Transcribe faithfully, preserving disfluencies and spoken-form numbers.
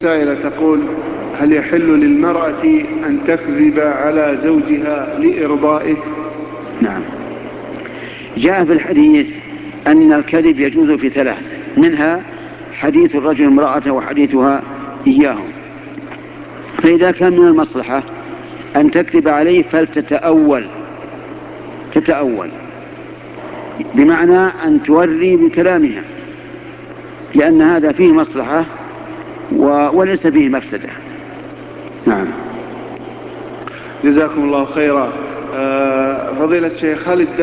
سائلة تقول: هل يحل للمرأة أن تكذب على زوجها لإرضائه؟ نعم، جاء في الحديث أن الكذب يجوز في ثلاث، منها حديث الرجل امرأته وحديثها إياه. فإذا كان من المصلحة أن تكذب عليه فلتتأول تتأول بمعنى أن توري بكلامها، لأن هذا فيه مصلحة وليس فيه مفسدة. نعم. جزاكم الله خيرا. فضيلة الشيخ، هل